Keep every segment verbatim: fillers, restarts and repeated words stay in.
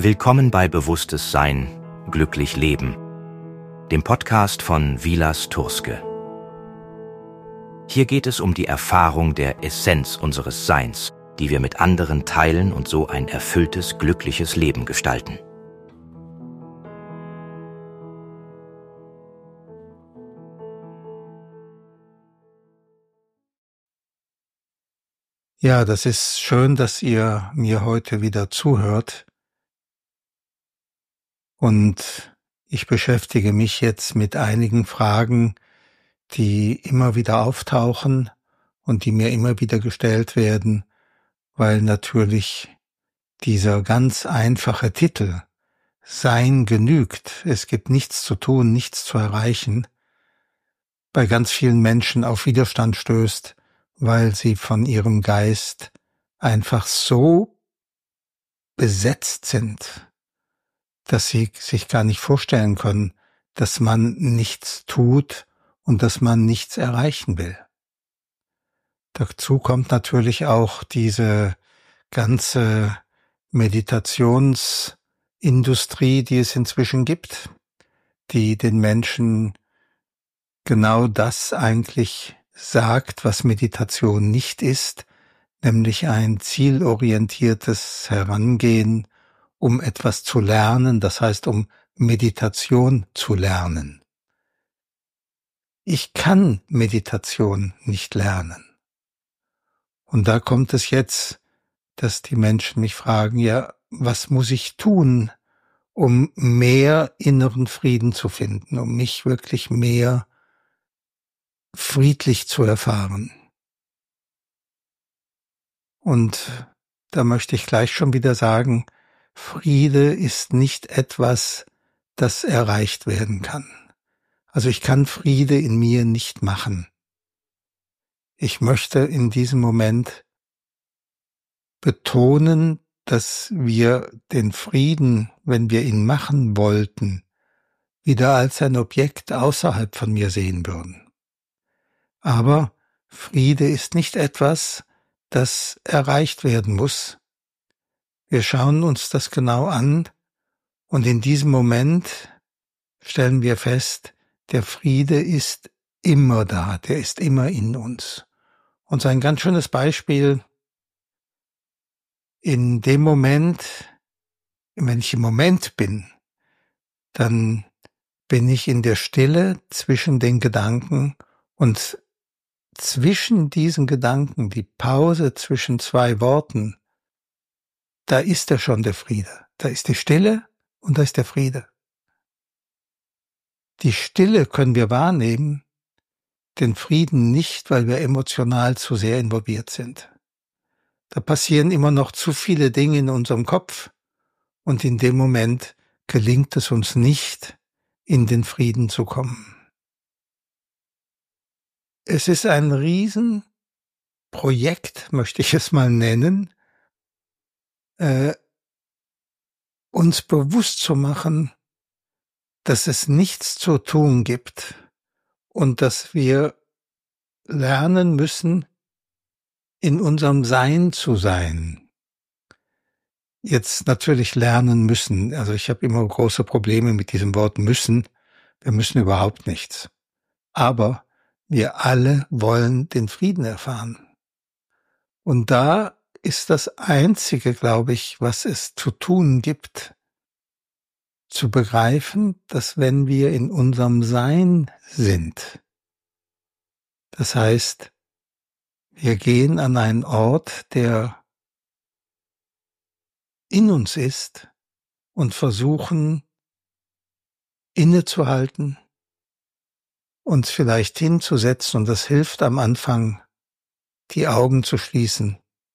Willkommen bei Bewusstes Sein, glücklich leben, dem Podcast von Vilas Turske. Hier geht es um die Erfahrung der Essenz unseres Seins, die wir mit anderen teilen und so ein erfülltes, glückliches Leben gestalten. Ja, das ist schön, dass ihr mir heute wieder zuhört. Und ich beschäftige mich jetzt mit einigen Fragen, die immer wieder auftauchen und die mir immer wieder gestellt werden, weil natürlich dieser ganz einfache Titel Sein genügt, es gibt nichts zu tun, nichts zu erreichen, bei ganz vielen Menschen auf Widerstand stößt, weil sie von ihrem Geist einfach so besetzt sind, dass sie sich gar nicht vorstellen können, dass man nichts tut und dass man nichts erreichen will. Dazu kommt natürlich auch diese ganze Meditationsindustrie, die es inzwischen gibt, die den Menschen genau das eigentlich sagt, was Meditation nicht ist, nämlich ein zielorientiertes Herangehen, um etwas zu lernen, das heißt, um Meditation zu lernen. Ich kann Meditation nicht lernen. Und da kommt es jetzt, dass die Menschen mich fragen, ja, was muss ich tun, um mehr inneren Frieden zu finden, um mich wirklich mehr friedlich zu erfahren? Und da möchte ich gleich schon wieder sagen, Friede ist nicht etwas, das erreicht werden kann. Also ich kann Friede in mir nicht machen. Ich möchte in diesem Moment betonen, dass wir den Frieden, wenn wir ihn machen wollten, wieder als ein Objekt außerhalb von mir sehen würden. Aber Friede ist nicht etwas, das erreicht werden muss. Wir schauen uns das genau an und in diesem Moment stellen wir fest, der Friede ist immer da, der ist immer in uns. Und so ein ganz schönes Beispiel, in dem Moment, wenn ich im Moment bin, dann bin ich in der Stille zwischen den Gedanken und zwischen diesen Gedanken, die Pause zwischen zwei Worten, da ist er schon, der Friede. Da ist die Stille und da ist der Friede. Die Stille können wir wahrnehmen, den Frieden nicht, weil wir emotional zu sehr involviert sind. Da passieren immer noch zu viele Dinge in unserem Kopf und in dem Moment gelingt es uns nicht, in den Frieden zu kommen. Es ist ein Riesenprojekt, möchte ich es mal nennen, äh, uns bewusst zu machen, dass es nichts zu tun gibt und dass wir lernen müssen, in unserem Sein zu sein. Jetzt natürlich lernen müssen. Also ich habe immer große Probleme mit diesem Wort müssen. Wir müssen überhaupt nichts. Aber wir alle wollen den Frieden erfahren. Und da ist das Einzige, glaube ich, was es zu tun gibt, zu begreifen, dass wenn wir in unserem Sein sind, das heißt, wir gehen an einen Ort, der in uns ist und versuchen, innezuhalten, uns vielleicht hinzusetzen, und das hilft am Anfang, die Augen zu schließen.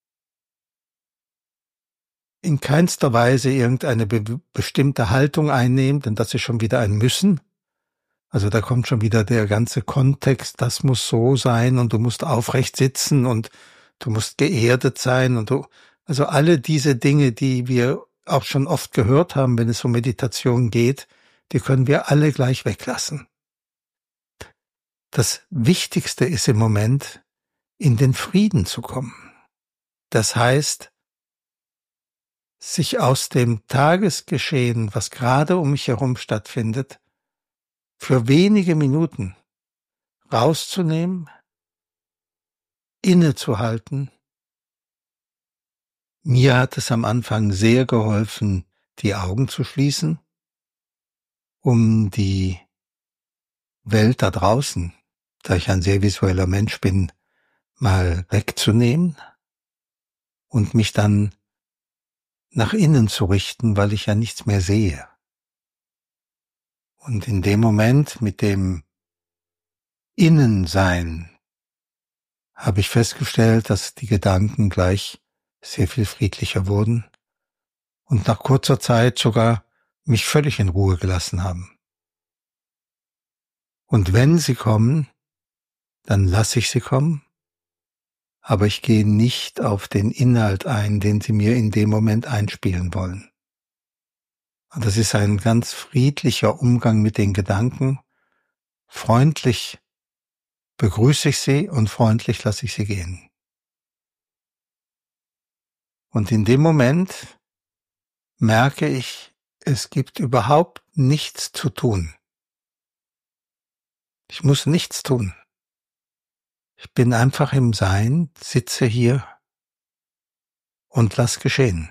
In keinster Weise irgendeine be- bestimmte Haltung einnehmen, denn das ist schon wieder ein Müssen. Also da kommt schon wieder der ganze Kontext, das muss so sein und du musst aufrecht sitzen und du musst geerdet sein und du, also alle diese Dinge, die wir auch schon oft gehört haben, wenn es um Meditation geht, die können wir alle gleich weglassen. Das Wichtigste ist im Moment, in den Frieden zu kommen. Das heißt, sich aus dem Tagesgeschehen, was gerade um mich herum stattfindet, für wenige Minuten rauszunehmen, innezuhalten. Mir hat es am Anfang sehr geholfen, die Augen zu schließen, um die Welt da draußen, da ich ein sehr visueller Mensch bin, mal wegzunehmen und mich dann nach innen zu richten, weil ich ja nichts mehr sehe. Und in dem Moment mit dem Innensein habe ich festgestellt, dass die Gedanken gleich sehr viel friedlicher wurden und nach kurzer Zeit sogar mich völlig in Ruhe gelassen haben. Und wenn sie kommen, dann lasse ich sie kommen, aber ich gehe nicht auf den Inhalt ein, den sie mir in dem Moment einspielen wollen. Und das ist ein ganz friedlicher Umgang mit den Gedanken. Freundlich begrüße ich sie und freundlich lasse ich sie gehen. Und in dem Moment merke ich, es gibt überhaupt nichts zu tun. Ich muss nichts tun. Ich bin einfach im Sein, sitze hier und lass geschehen.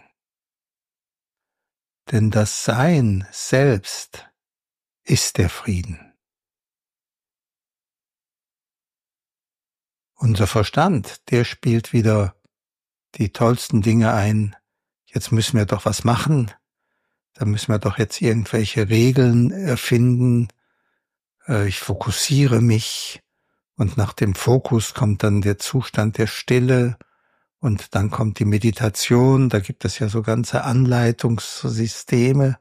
Denn das Sein selbst ist der Frieden. Unser Verstand, der spielt wieder die tollsten Dinge ein. Jetzt müssen wir doch was machen. Da müssen wir doch jetzt irgendwelche Regeln erfinden. Ich fokussiere mich und nach dem Fokus kommt dann der Zustand der Stille und dann kommt die Meditation. Da gibt es ja so ganze Anleitungssysteme.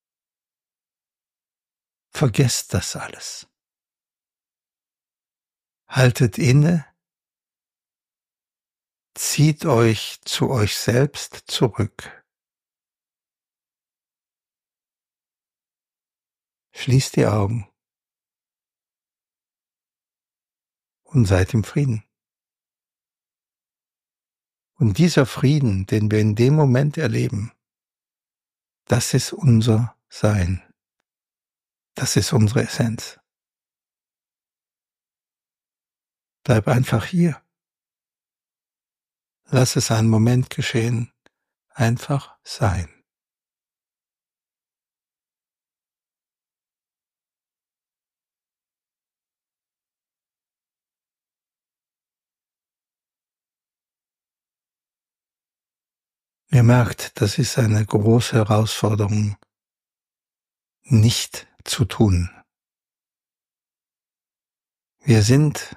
Vergesst das alles. Haltet inne, zieht euch zu euch selbst zurück. Schließt die Augen und seid im Frieden. Und dieser Frieden, den wir in dem Moment erleben, das ist unser Sein. Das ist unsere Essenz. Bleib einfach hier. Lass es einen Moment geschehen. Einfach sein. Ihr merkt, das ist eine große Herausforderung, nicht zu tun. Wir sind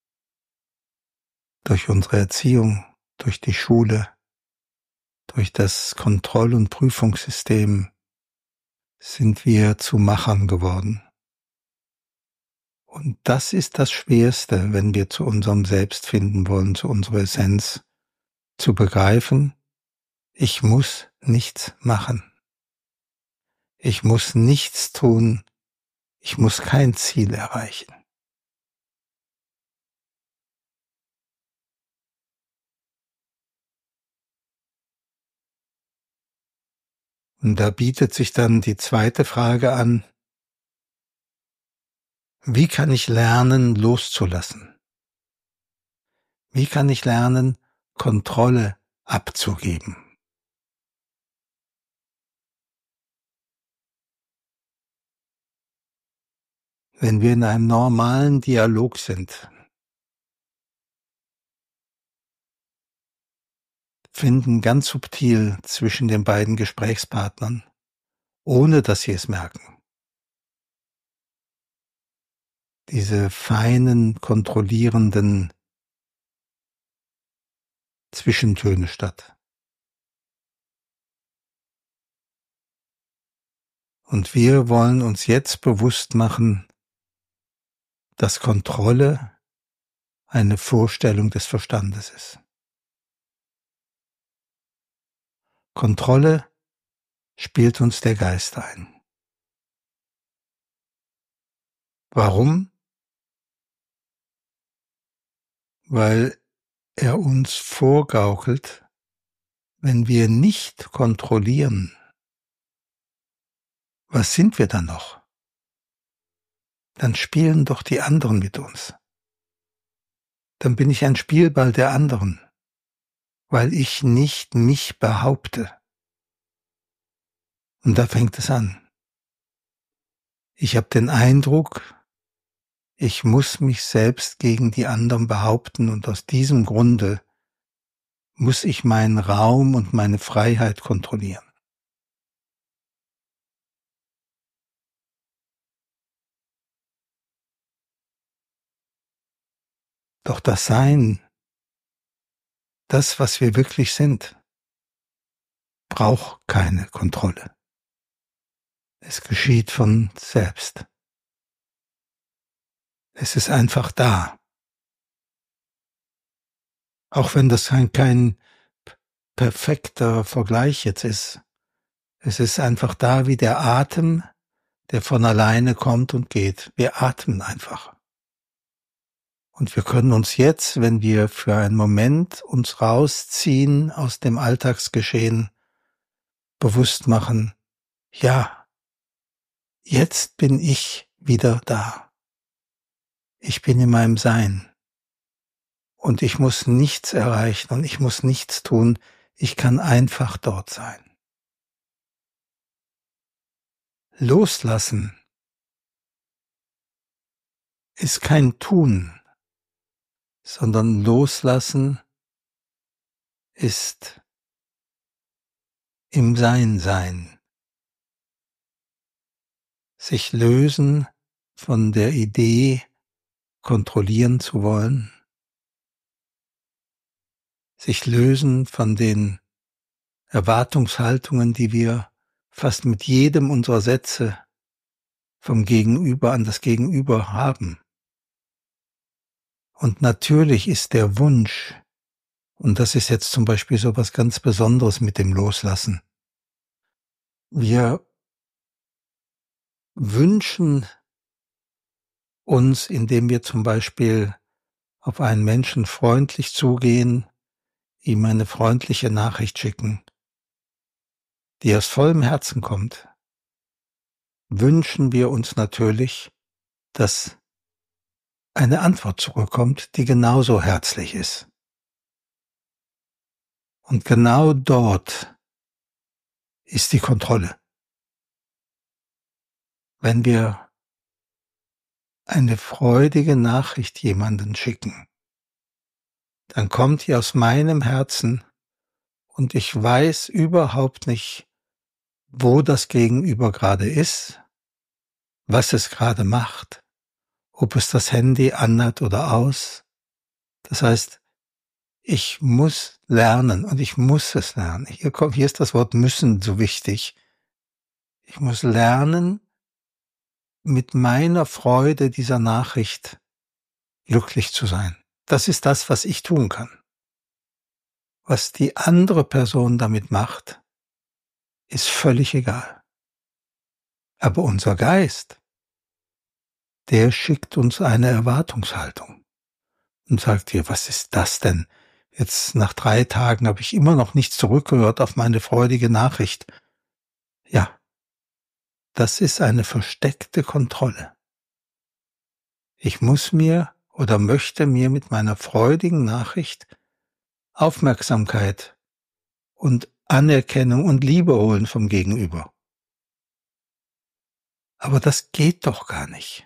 durch unsere Erziehung, durch die Schule, durch das Kontroll- und Prüfungssystem sind wir zu Machern geworden. Und das ist das Schwerste, wenn wir zu unserem Selbst finden wollen, zu unserer Essenz, zu begreifen, ich muss nichts machen. Ich muss nichts tun. Ich muss kein Ziel erreichen. Und da bietet sich dann die zweite Frage an, wie kann ich lernen, loszulassen? Wie kann ich lernen, Kontrolle abzugeben? Wenn wir in einem normalen Dialog sind, finden ganz subtil zwischen den beiden Gesprächspartnern, ohne dass sie es merken, diese feinen, kontrollierenden Zwischentöne statt. Und wir wollen uns jetzt bewusst machen, dass Kontrolle eine Vorstellung des Verstandes ist. Kontrolle spielt uns der Geist ein. Warum? Weil er uns vorgaukelt, Wenn wir nicht kontrollieren, was sind wir dann noch? Dann spielen doch die anderen mit uns. Dann bin ich ein Spielball der anderen, weil ich nicht mich behaupte. Und da fängt es an. Ich habe den Eindruck, ich muss mich selbst gegen die anderen behaupten und aus diesem Grunde muss ich meinen Raum und meine Freiheit kontrollieren. Doch das Sein, das, was wir wirklich sind, braucht keine Kontrolle. Es geschieht von selbst. Es ist einfach da. Auch wenn das kein perfekter Vergleich jetzt ist. Es ist einfach da wie der Atem, der von alleine kommt und geht. Wir atmen einfach. Und wir können uns jetzt, wenn wir für einen Moment uns rausziehen aus dem Alltagsgeschehen, bewusst machen, ja, jetzt bin ich wieder da. Ich bin in meinem Sein. Und ich muss nichts erreichen und ich muss nichts tun. Ich kann einfach dort sein. Loslassen ist kein Tun, sondern Loslassen ist im Sein sein. Sich lösen von der Idee, kontrollieren zu wollen. Sich lösen von den Erwartungshaltungen, die wir fast mit jedem unserer Sätze vom Gegenüber an das Gegenüber haben. Und natürlich ist der Wunsch, und das ist jetzt zum Beispiel so was ganz Besonderes mit dem Loslassen. Wir wünschen uns, indem wir zum Beispiel auf einen Menschen freundlich zugehen, ihm eine freundliche Nachricht schicken, die aus vollem Herzen kommt, wünschen wir uns natürlich, dass eine Antwort zurückkommt, die genauso herzlich ist. Und genau dort ist die Kontrolle. Wenn wir eine freudige Nachricht jemanden schicken, dann kommt die aus meinem Herzen und ich weiß überhaupt nicht, wo das Gegenüber gerade ist, was es gerade macht, ob es das Handy anhat oder aus. Das heißt, ich muss lernen und ich muss es lernen. Hier kommt, hier ist das Wort müssen so wichtig. Ich muss lernen, mit meiner Freude dieser Nachricht glücklich zu sein. Das ist das, was ich tun kann. Was die andere Person damit macht, ist völlig egal. Aber unser Geist, der schickt uns eine Erwartungshaltung und sagt dir, was ist das denn? Jetzt nach drei Tagen habe ich immer noch nicht zurückgehört auf meine freudige Nachricht. Ja, das ist eine versteckte Kontrolle. Ich muss mir oder möchte mir mit meiner freudigen Nachricht Aufmerksamkeit und Anerkennung und Liebe holen vom Gegenüber. Aber das geht doch gar nicht.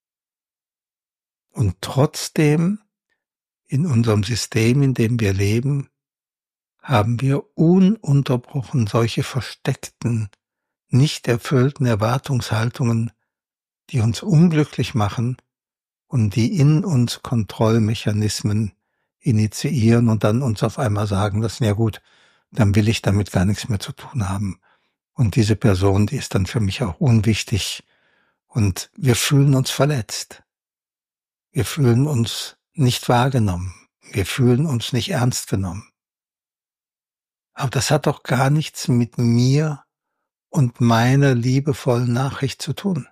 Und trotzdem, in unserem System, in dem wir leben, haben wir ununterbrochen solche versteckten, nicht erfüllten Erwartungshaltungen, die uns unglücklich machen und die in uns Kontrollmechanismen initiieren und dann uns auf einmal sagen, das ist ja gut, dann will ich damit gar nichts mehr zu tun haben. Und diese Person, die ist dann für mich auch unwichtig und wir fühlen uns verletzt. Wir fühlen uns nicht wahrgenommen. Wir fühlen uns nicht ernst genommen. Aber das hat doch gar nichts mit mir und meiner liebevollen Nachricht zu tun.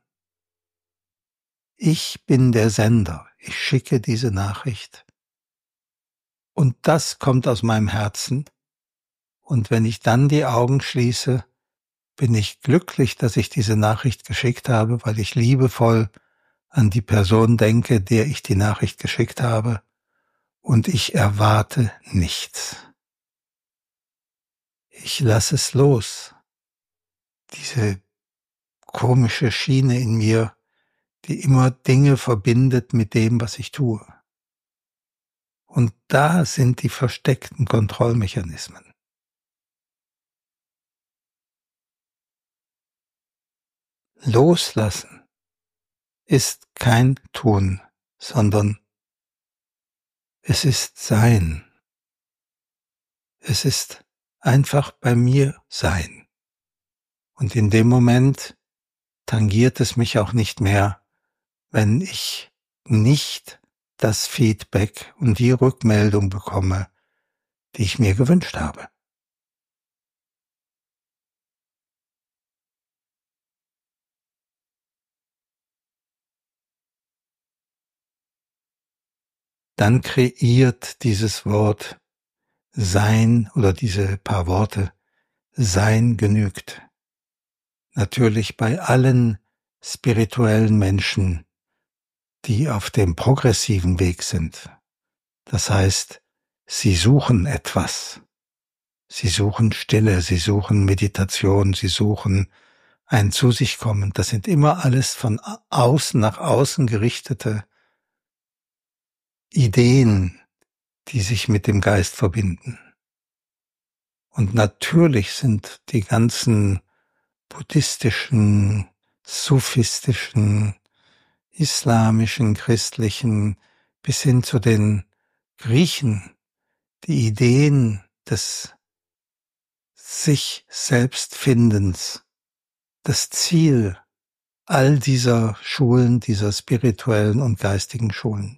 Ich bin der Sender. Ich schicke diese Nachricht. Und das kommt aus meinem Herzen. Und wenn ich dann die Augen schließe, bin ich glücklich, dass ich diese Nachricht geschickt habe, weil ich liebevoll an die Person denke, der ich die Nachricht geschickt habe, und ich erwarte nichts. Ich lasse es los. Diese komische Schiene in mir, die immer Dinge verbindet mit dem, was ich tue. Und da sind die versteckten Kontrollmechanismen. Loslassen ist kein Tun, sondern es ist Sein. Es ist einfach bei mir sein. Und in dem Moment tangiert es mich auch nicht mehr, wenn ich nicht das Feedback und die Rückmeldung bekomme, die ich mir gewünscht habe. Dann kreiert dieses Wort Sein oder diese paar Worte Sein genügt. Natürlich bei allen spirituellen Menschen, die auf dem progressiven Weg sind. Das heißt, sie suchen etwas. Sie suchen Stille, sie suchen Meditation, sie suchen ein Zu sich kommen. Das sind immer alles von außen nach außen gerichtete Ideen, die sich mit dem Geist verbinden. Und natürlich sind die ganzen buddhistischen, sufistischen, islamischen, christlichen, bis hin zu den Griechen, die Ideen des sich selbst Findens, das Ziel all dieser Schulen, dieser spirituellen und geistigen Schulen.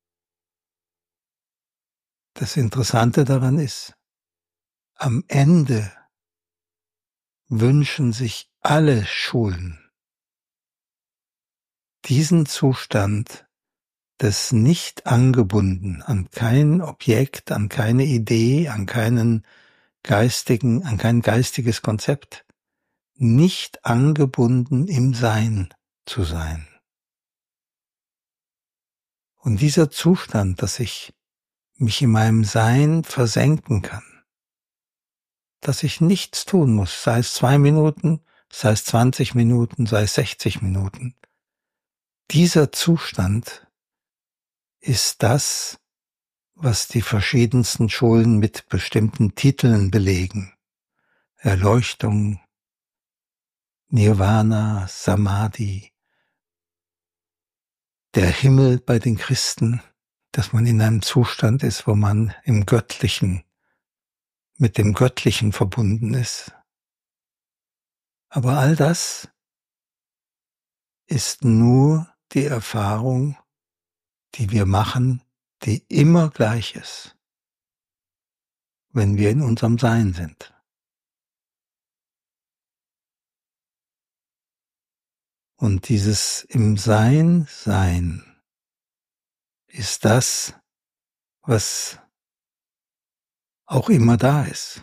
Das Interessante daran ist, am Ende wünschen sich alle Schulen diesen Zustand des nicht angebunden an kein Objekt, an keine Idee, an keinen geistigen, an kein geistiges Konzept, nicht angebunden im Sein zu sein. Und dieser Zustand, dass ich mich in meinem Sein versenken kann, dass ich nichts tun muss, sei es zwei Minuten, sei es zwanzig Minuten, sei es sechzig Minuten. Dieser Zustand ist das, was die verschiedensten Schulen mit bestimmten Titeln belegen. Erleuchtung, Nirvana, Samadhi, der Himmel bei den Christen, dass man in einem Zustand ist, wo man im Göttlichen, mit dem Göttlichen verbunden ist. Aber all das ist nur die Erfahrung, die wir machen, die immer gleich ist, wenn wir in unserem Sein sind. Und dieses im Sein sein ist das, was auch immer da ist.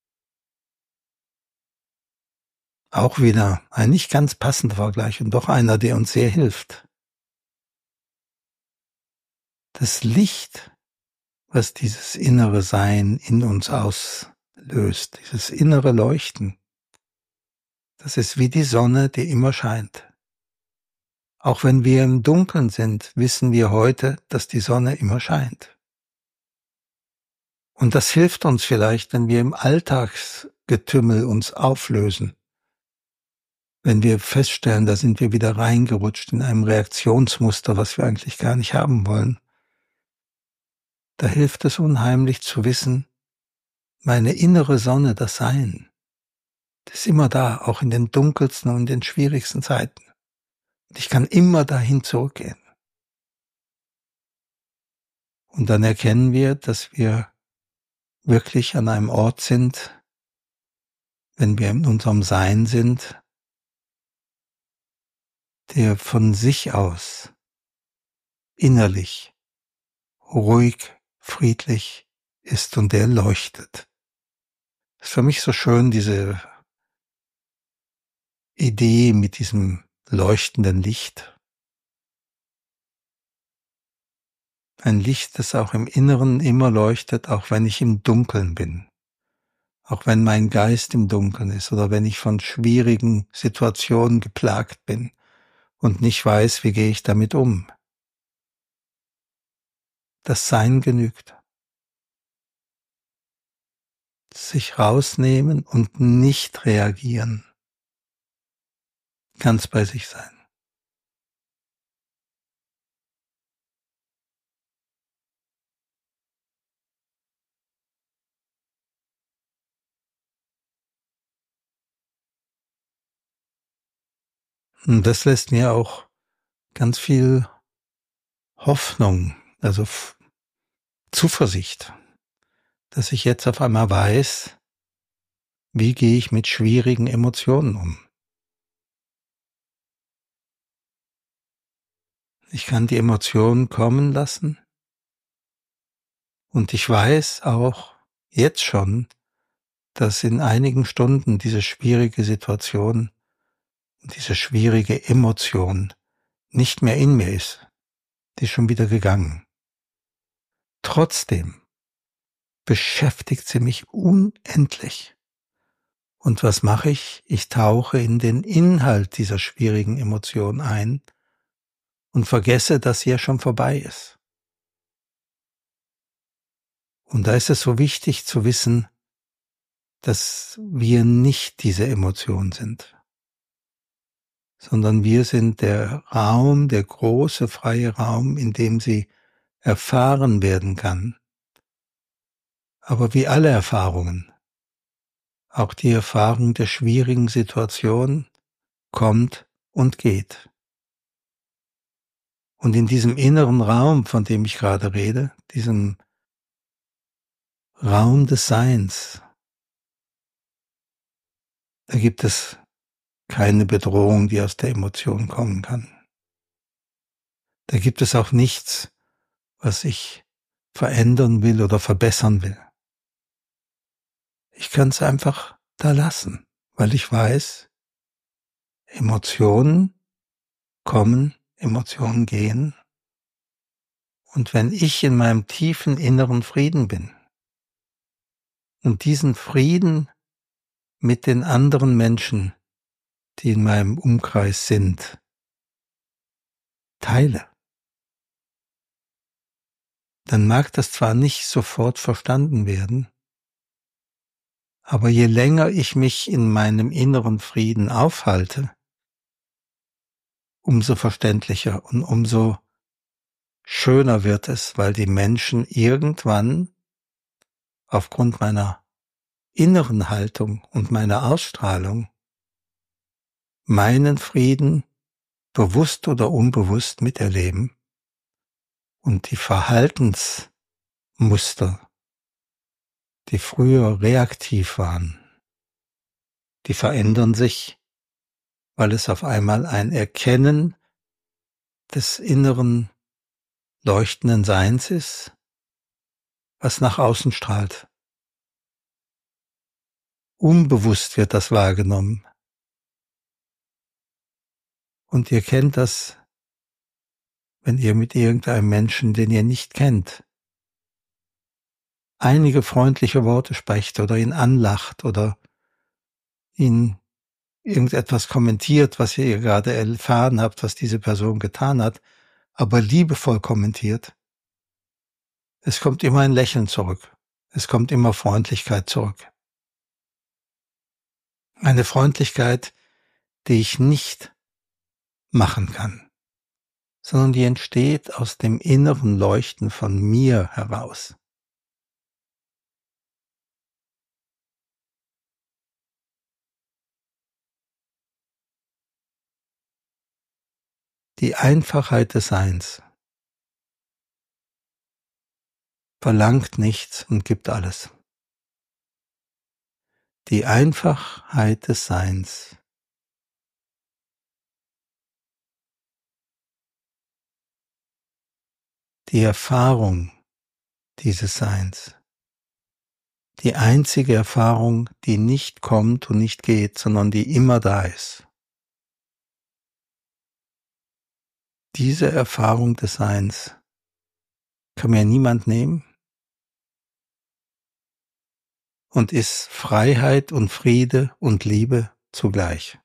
Auch wieder ein nicht ganz passender Vergleich und doch einer, der uns sehr hilft. Das Licht, was dieses innere Sein in uns auslöst, dieses innere Leuchten, das ist wie die Sonne, die immer scheint. Auch wenn wir im Dunkeln sind, wissen wir heute, dass die Sonne immer scheint. Und das hilft uns vielleicht, wenn wir im Alltagsgetümmel uns auflösen. Wenn wir feststellen, da sind wir wieder reingerutscht in einem Reaktionsmuster, was wir eigentlich gar nicht haben wollen. Da hilft es unheimlich zu wissen, meine innere Sonne, das Sein, das ist immer da, auch in den dunkelsten und den schwierigsten Zeiten. Und ich kann immer dahin zurückgehen. Und dann erkennen wir, dass wir wirklich an einem Ort sind, wenn wir in unserem Sein sind, der von sich aus innerlich ruhig, friedlich ist und der leuchtet. ist für mich so schön, diese Idee mit diesem leuchtenden Licht. Ein Licht, das auch im Inneren immer leuchtet, auch wenn ich im Dunkeln bin. Auch wenn mein Geist im Dunkeln ist oder wenn ich von schwierigen Situationen geplagt bin und nicht weiß, wie gehe ich damit um. Das Sein genügt. Sich rausnehmen und nicht reagieren. Ganz bei sich sein. Und das lässt mir auch ganz viel Hoffnung, also F- Zuversicht, dass ich jetzt auf einmal weiß, wie gehe ich mit schwierigen Emotionen um. Ich kann die Emotionen kommen lassen und ich weiß auch jetzt schon, dass in einigen Stunden diese schwierige Situation, diese schwierige Emotion nicht mehr in mir ist. Die ist schon wieder gegangen. Trotzdem beschäftigt sie mich unendlich. Und was mache ich? Ich tauche in den Inhalt dieser schwierigen Emotion ein und vergesse, dass sie ja schon vorbei ist. Und da ist es so wichtig zu wissen, dass wir nicht diese Emotion sind, sondern wir sind der Raum, der große freie Raum, in dem sie erfahren werden kann. Aber wie alle Erfahrungen, auch die Erfahrung der schwierigen Situation kommt und geht. Und in diesem inneren Raum, von dem ich gerade rede, diesem Raum des Seins, da gibt es keine Bedrohung, die aus der Emotion kommen kann. Da gibt es auch nichts, was ich verändern will oder verbessern will. Ich kann es einfach da lassen, weil ich weiß, Emotionen kommen, Emotionen gehen. Und wenn ich in meinem tiefen inneren Frieden bin und diesen Frieden mit den anderen Menschen, die in meinem Umkreis sind, teile, dann mag das zwar nicht sofort verstanden werden, aber je länger ich mich in meinem inneren Frieden aufhalte, umso verständlicher und umso schöner wird es, weil die Menschen irgendwann aufgrund meiner inneren Haltung und meiner Ausstrahlung meinen Frieden bewusst oder unbewusst miterleben und die Verhaltensmuster, die früher reaktiv waren, die verändern sich, weil es auf einmal ein Erkennen des inneren leuchtenden Seins ist, was nach außen strahlt. Unbewusst wird das wahrgenommen. Und ihr kennt das, wenn ihr mit irgendeinem Menschen, den ihr nicht kennt, einige freundliche Worte sprecht oder ihn anlacht oder ihn irgendetwas kommentiert, was ihr gerade erfahren habt, was diese Person getan hat, aber liebevoll kommentiert. Es kommt immer ein Lächeln zurück. Es kommt immer Freundlichkeit zurück. Eine Freundlichkeit, die ich nicht machen kann, sondern die entsteht aus dem inneren Leuchten von mir heraus. Die Einfachheit des Seins verlangt nichts und gibt alles. Die Einfachheit des Seins. Die Erfahrung dieses Seins die einzige Erfahrung, die nicht kommt und nicht geht, sondern die immer da ist. Diese Erfahrung des Seins kann mir niemand nehmen und ist Freiheit und Friede und Liebe zugleich.